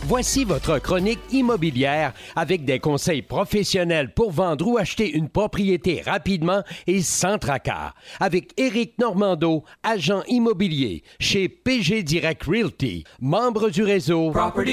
Voici votre chronique immobilière avec des conseils professionnels pour vendre ou acheter une propriété rapidement et sans tracas. Avec Éric Normando, agent immobilier chez PG Direct Realty, membre du réseau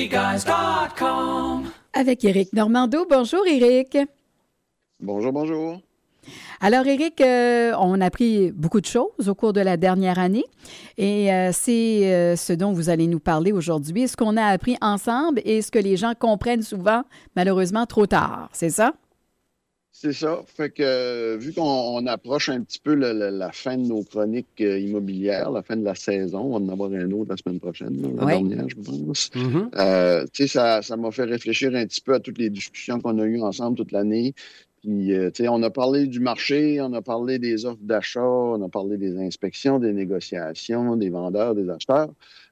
PropertyGuys.com. Avec Éric Normando. Bonjour Éric. Bonjour, bonjour. Alors, Éric, on a appris beaucoup de choses au cours de la dernière année et c'est ce dont vous allez nous parler aujourd'hui. Ce qu'on a appris ensemble et ce que les gens comprennent souvent, malheureusement, trop tard. C'est ça? C'est ça. Fait que, vu qu'on approche un petit peu la fin de nos chroniques immobilières, la fin de la saison, on va en avoir un autre la semaine prochaine, la dernière, je pense. Mm-hmm. Tu sais, ça m'a fait réfléchir un petit peu à toutes les discussions qu'on a eues ensemble toute l'année. Puis, tu sais, on a parlé du marché, on a parlé des offres d'achat, on a parlé des inspections, des négociations, des vendeurs, des acheteurs.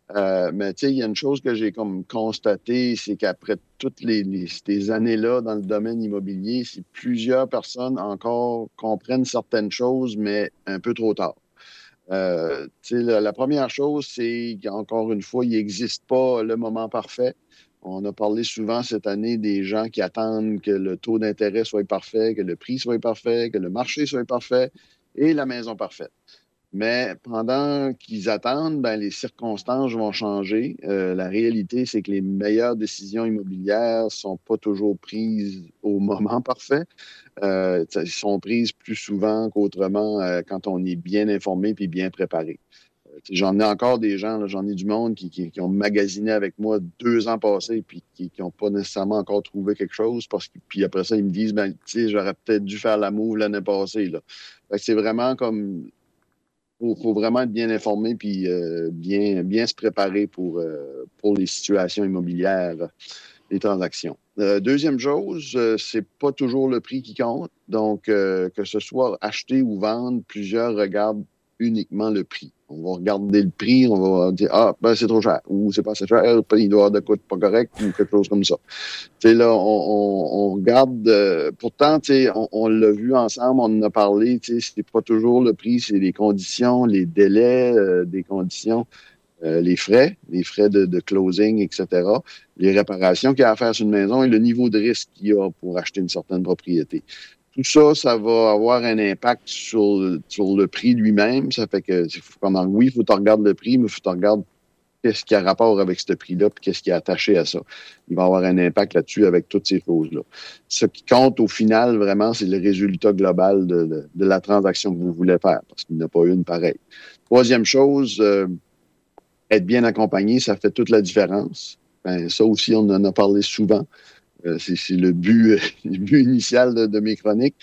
Mais tu sais, il y a une chose que j'ai comme constatée, c'est qu'après toutes ces années-là dans le domaine immobilier, c'est plusieurs personnes encore comprennent certaines choses, mais un peu trop tard. Tu sais, la première chose, c'est qu'encore une fois, il n'existe pas le moment parfait. On a parlé souvent cette année des gens qui attendent que le taux d'intérêt soit parfait, que le prix soit parfait, que le marché soit parfait et la maison parfaite. Mais pendant qu'ils attendent, ben, les circonstances vont changer. La réalité, c'est que les meilleures décisions immobilières sont pas toujours prises au moment parfait. Elles sont prises plus souvent qu'autrement quand on est bien informé puis bien préparé. J'en ai encore des gens, là, j'en ai du monde qui ont magasiné avec moi 2 ans passés puis qui n'ont pas nécessairement encore trouvé quelque chose puis après ça, ils me disent, ben, tu sais, j'aurais peut-être dû faire la move l'année passée, là. Fait que c'est vraiment comme, faut vraiment être bien informé puis bien se préparer pour les situations immobilières, les transactions. Deuxième chose, c'est pas toujours le prix qui compte. Donc, que ce soit acheter ou vendre, plusieurs regardent uniquement le prix. On va regarder le prix, on va dire, ah, ben, c'est trop cher, ou c'est pas assez cher, il doit y avoir de quoi de pas correct, ou quelque chose comme ça. Tu sais, là, on regarde, pourtant, tu sais, on l'a vu ensemble, on en a parlé, tu sais, c'est pas toujours le prix, c'est les conditions, les délais des conditions, les frais de closing, etc., les réparations qu'il y a à faire sur une maison et le niveau de risque qu'il y a pour acheter une certaine propriété. Tout ça, ça va avoir un impact sur le prix lui-même. Ça fait que, oui, il faut que tu regardes le prix, mais il faut que tu regardes qu'est-ce qui a rapport avec ce prix-là, puis qu'est-ce qui est attaché à ça. Il va avoir un impact là-dessus avec toutes ces choses-là. Ce qui compte au final, vraiment, c'est le résultat global de la transaction que vous voulez faire, parce qu'il n'y en a pas une pareille. Troisième chose, être bien accompagné, ça fait toute la différence. Ben, ça aussi, on en a parlé souvent. C'est le but initial de mes chroniques.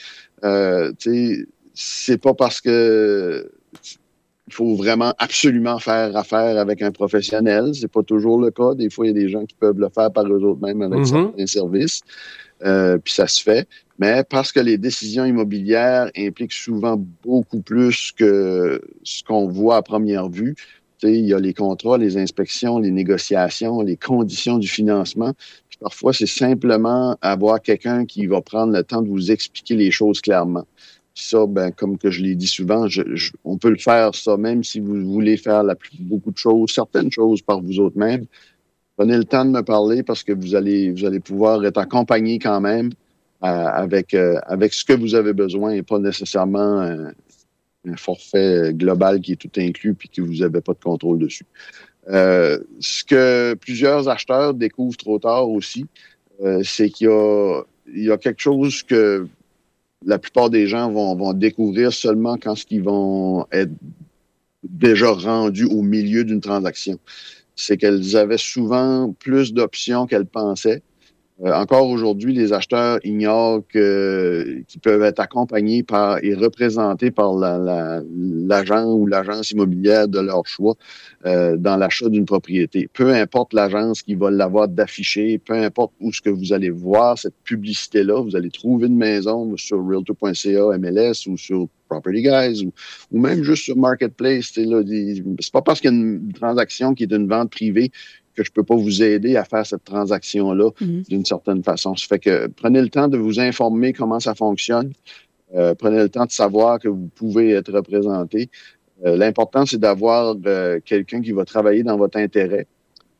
C'est pas parce que il faut vraiment absolument faire affaire avec un professionnel. C'est pas toujours le cas. Des fois, il y a des gens qui peuvent le faire par eux-mêmes avec certains services. Puis ça se fait. Mais parce que les décisions immobilières impliquent souvent beaucoup plus que ce qu'on voit à première vue. Il y a les contrats, les inspections, les négociations, les conditions du financement. Puis parfois, c'est simplement avoir quelqu'un qui va prendre le temps de vous expliquer les choses clairement. Puis ça, ben, comme que je l'ai dit souvent, on peut le faire ça, même si vous voulez faire beaucoup de choses, certaines choses par vous autres mêmes. Prenez le temps de me parler parce que vous allez pouvoir être accompagné quand même avec ce que vous avez besoin et pas nécessairement un forfait global qui est tout inclus puis que vous n'avez pas de contrôle dessus. Ce que plusieurs acheteurs découvrent trop tard aussi, c'est qu'il y a quelque chose que la plupart des gens vont découvrir seulement quand ils vont être déjà rendus au milieu d'une transaction. C'est qu'elles avaient souvent plus d'options qu'elles pensaient. Encore aujourd'hui, les acheteurs ignorent qu'ils peuvent être accompagnés et représentés par l'agent ou l'agence immobilière de leur choix dans l'achat d'une propriété. Peu importe l'agence qui va l'avoir d'afficher, peu importe où ce que vous allez voir cette publicité-là, vous allez trouver une maison sur realtor.ca, MLS ou sur Property Guys ou même juste sur Marketplace. C'est pas parce qu'il y a une transaction qui est une vente privée que je peux pas vous aider à faire cette transaction-là d'une certaine façon. Ça fait que prenez le temps de vous informer comment ça fonctionne. Prenez le temps de savoir que vous pouvez être représenté. L'important, c'est d'avoir quelqu'un qui va travailler dans votre intérêt.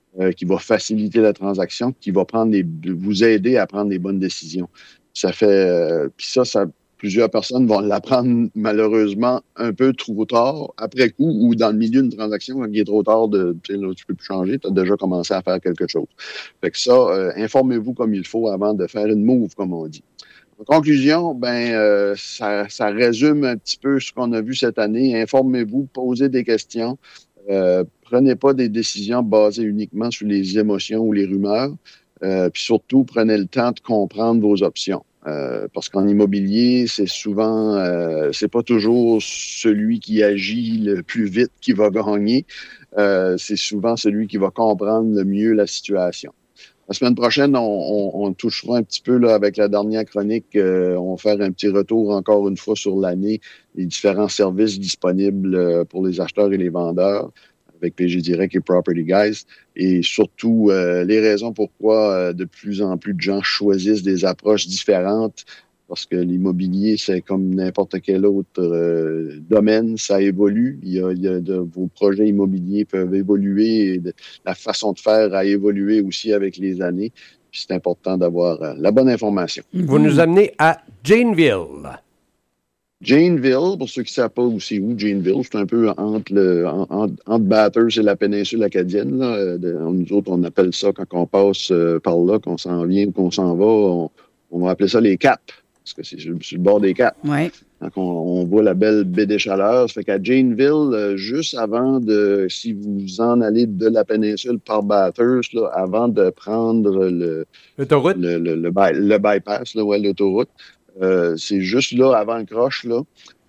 qui va faciliter la transaction, qui va vous aider à prendre les bonnes décisions. Ça fait, puis ça, plusieurs personnes vont l'apprendre malheureusement un peu trop tard, après coup, ou dans le milieu d'une transaction, quand il est trop tard, tu peux plus changer, tu as déjà commencé à faire quelque chose. Fait que ça, informez-vous comme il faut avant de faire une move, comme on dit. En conclusion, ça résume un petit peu ce qu'on a vu cette année. Informez-vous, posez des questions. Prenez pas des décisions basées uniquement sur les émotions ou les rumeurs. Puis surtout, prenez le temps de comprendre vos options. Parce qu'en immobilier, c'est souvent, c'est pas toujours celui qui agit le plus vite qui va gagner. C'est souvent celui qui va comprendre le mieux la situation. La semaine prochaine, on touchera un petit peu là, avec la dernière chronique. On va faire un petit retour encore une fois sur l'année, les différents services disponibles pour les acheteurs et les vendeurs avec PG Direct et Property Guys. Et surtout, les raisons pourquoi de plus en plus de gens choisissent des approches différentes. Parce que l'immobilier, c'est comme n'importe quel autre domaine, ça évolue. Vos projets immobiliers peuvent évoluer et la façon de faire a évolué aussi avec les années. Puis c'est important d'avoir la bonne information. Vous nous amenez à Janesville. Janesville, pour ceux qui ne savent pas où c'est où, Janesville, c'est un peu entre Bathurst et la péninsule acadienne. Là. Nous autres, on appelle ça, quand on passe par là, qu'on s'en vient ou qu'on s'en va, on va appeler ça les Caps. Parce que c'est sur le bord des Caps. Ouais. Donc, on voit la belle baie des Chaleurs. Ça fait qu'à Janesville, juste avant si vous en allez de la péninsule par Bathurst, là, avant de prendre l'autoroute, le bypass, là, ouais, l'autoroute, c'est juste là, avant le croche, là.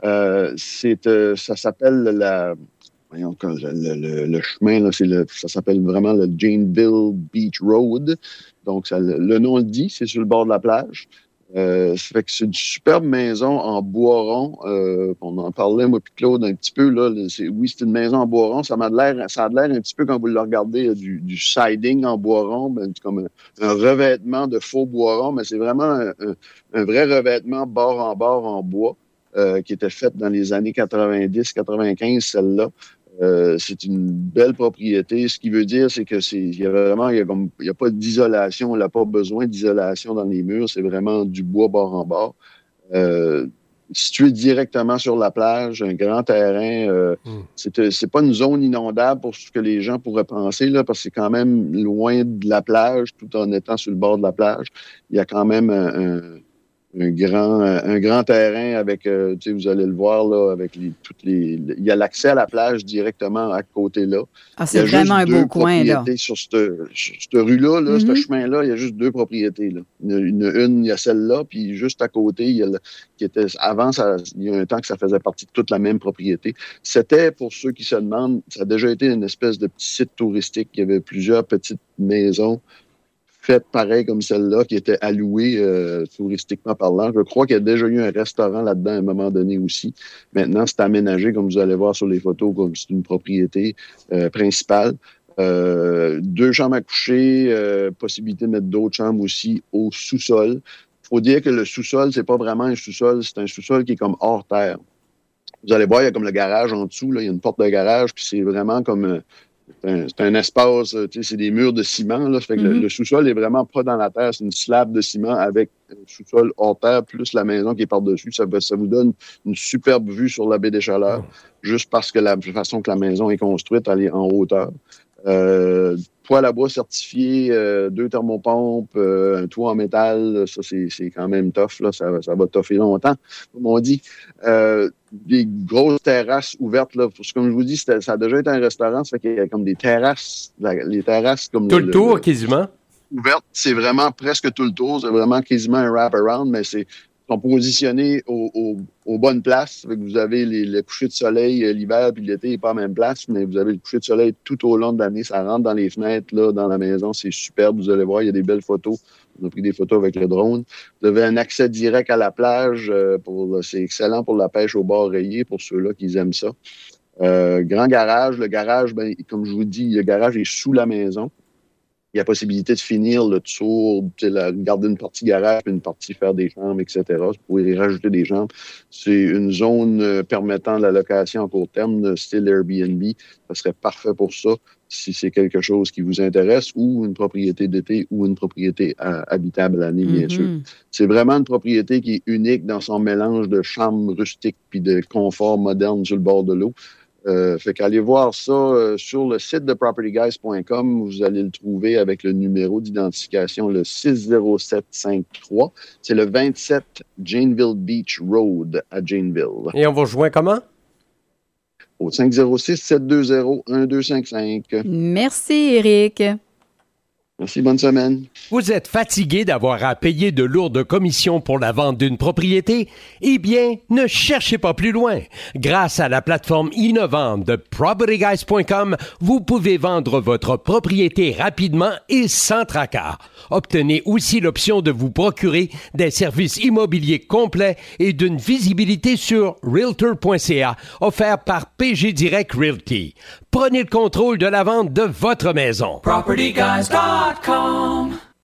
Ça s'appelle voyons, le chemin, là, ça s'appelle vraiment le Janesville Beach Road. Donc, le nom le dit, c'est sur le bord de la plage. Ça fait que c'est une superbe maison en bois rond. On en parlait, moi puis Claude, un petit peu. Là, c'est une maison en bois rond. Ça a l'air un petit peu, quand vous le regardez, du siding en bois rond, comme un revêtement de faux bois rond, mais c'est vraiment un vrai revêtement bord en bois qui était fait dans les années 90-95, celle-là. C'est une belle propriété. Ce qui veut dire, c'est que il y a pas d'isolation. On n'a pas besoin d'isolation dans les murs. C'est vraiment du bois bord en bord. Situé directement sur la plage, un grand terrain. C'est pas une zone inondable pour ce que les gens pourraient penser, là, parce que c'est quand même loin de la plage, tout en étant sur le bord de la plage. Il y a quand même un grand terrain avec, vous allez le voir, là, avec il y a l'accès à la plage directement à côté là. Ah, c'est vraiment un beau coin, là. Sur cette rue-là, là, ce chemin-là, il y a juste 2 propriétés, là. Il y a celle-là, puis juste à côté, il y a qui était, avant, il y a un temps que ça faisait partie de toute la même propriété. C'était, pour ceux qui se demandent, ça a déjà été une espèce de petit site touristique. Il y avait plusieurs petites maisons faites pareil comme celle-là, qui était allouée touristiquement parlant. Je crois qu'il y a déjà eu un restaurant là-dedans à un moment donné aussi. Maintenant, c'est aménagé, comme vous allez voir sur les photos, comme c'est une propriété principale. 2 chambres à coucher, possibilité de mettre d'autres chambres aussi au sous-sol. Il faut dire que le sous-sol, c'est pas vraiment un sous-sol, c'est un sous-sol qui est comme hors terre. Vous allez voir, il y a comme le garage en dessous, là, il y a une porte de garage, puis c'est vraiment comme... C'est un espace, c'est des murs de ciment. Là, ça fait que le sous-sol est vraiment pas dans la terre, c'est une slab de ciment avec un sous-sol hors terre, plus la maison qui est par-dessus. Ça vous donne une superbe vue sur la baie des Chaleurs, juste parce que la façon que la maison est construite, elle est en hauteur. Toit à bois certifié, 2 thermopompes, un toit en métal, ça c'est quand même tough, là, ça va toffer longtemps, comme on dit. Des grosses terrasses ouvertes, là, comme je vous dis, ça a déjà été un restaurant, ça fait qu'il y a comme des terrasses, les terrasses comme tout le tour quasiment. Ouvertes, c'est vraiment presque tout le tour, c'est vraiment quasiment un wrap-around, mais sont positionnés aux bonnes places. Fait que vous avez le coucher de soleil l'hiver, puis l'été n'est pas à la même place, mais vous avez le coucher de soleil tout au long de l'année. Ça rentre dans les fenêtres, là, dans la maison. C'est superbe. Vous allez voir, il y a des belles photos. On a pris des photos avec le drone. Vous avez un accès direct à la plage. C'est excellent pour la pêche au bord rayé, pour ceux-là qui aiment ça. Grand garage. Le garage, comme je vous dis, le garage est sous la maison. Il y a possibilité de finir le tour, garder une partie garage, puis une partie faire des chambres, etc. Vous pouvez y rajouter des chambres. C'est une zone permettant la location à court terme, style Airbnb. Ça serait parfait pour ça. si c'est quelque chose qui vous intéresse, ou une propriété d'été ou une propriété habitable l'année, bien sûr. C'est vraiment une propriété qui est unique dans son mélange de charme rustique puis de confort moderne sur le bord de l'eau. Fait qu'allez voir ça sur le site de propertyguys.com. Vous allez le trouver avec le numéro d'identification, le 60753. C'est le 27 Janeville Beach Road à Janeville. Et on vous rejoint comment? Au 506-720-1255. Merci, Éric. Merci, bonne semaine. Vous êtes fatigué d'avoir à payer de lourdes commissions pour la vente d'une propriété? Eh bien, ne cherchez pas plus loin. Grâce à la plateforme innovante de propertyguys.com, vous pouvez vendre votre propriété rapidement et sans tracas. Obtenez aussi l'option de vous procurer des services immobiliers complets et d'une visibilité sur realtor.ca offert par PG Direct Realty. Prenez le contrôle de la vente de votre maison. PropertyGuys.com